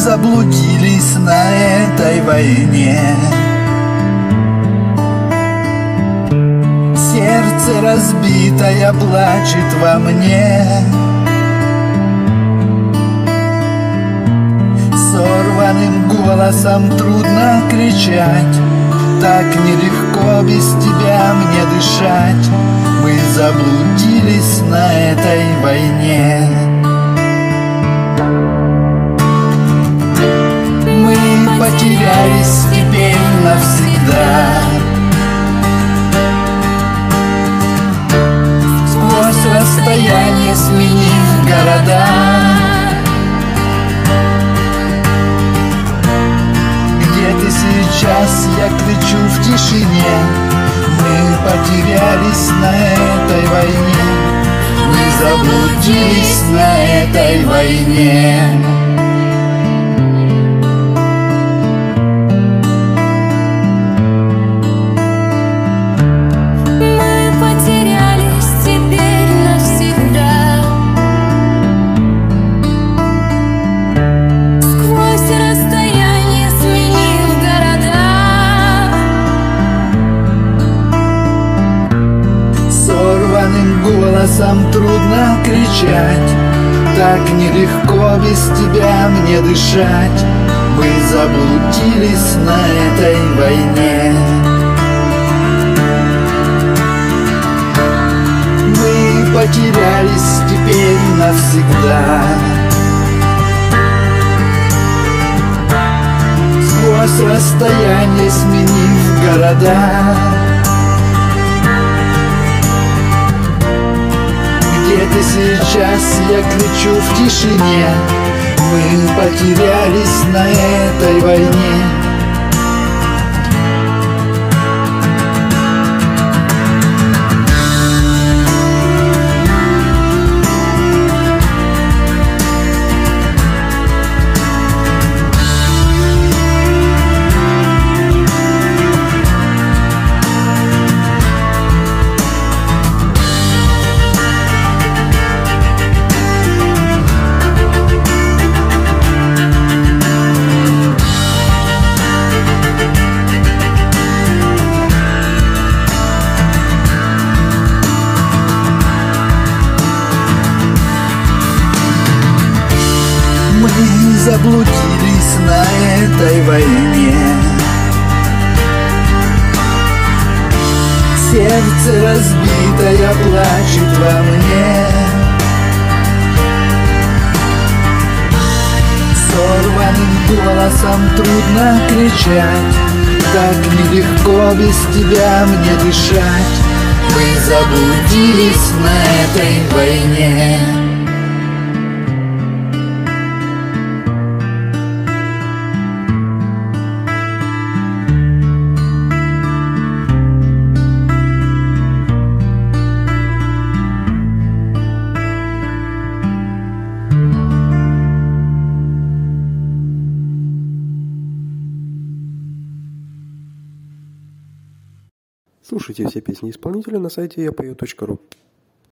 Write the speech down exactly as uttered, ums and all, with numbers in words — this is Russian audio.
заблудились на этой войне. Сердце разбитое плачет во мне. Сорванным голосом трудно кричать, так нелегко без тебя мне дышать. Мы заблудились на этой войне. Мы потерялись теперь навсегда. Сквозь расстояние сменив города. Где ты сейчас, я кричу в тишине. Мы потерялись на этой войне. Мы заблудились на этой войне. Голосом трудно кричать, так нелегко без тебя мне дышать. Мы заблудились на этой войне. Мы потерялись теперь навсегда. Сквозь расстояние сменив города. Где ты сейчас, я кричу в тишине. Мы потерялись на этой войне. Мы заблудились на этой войне. Сердце разбитое плачет во мне. Сорванным голосом трудно кричать, так нелегко без тебя мне дышать. Мы заблудились на этой войне. Слушайте все песни исполнителя на сайте я пою точка ру.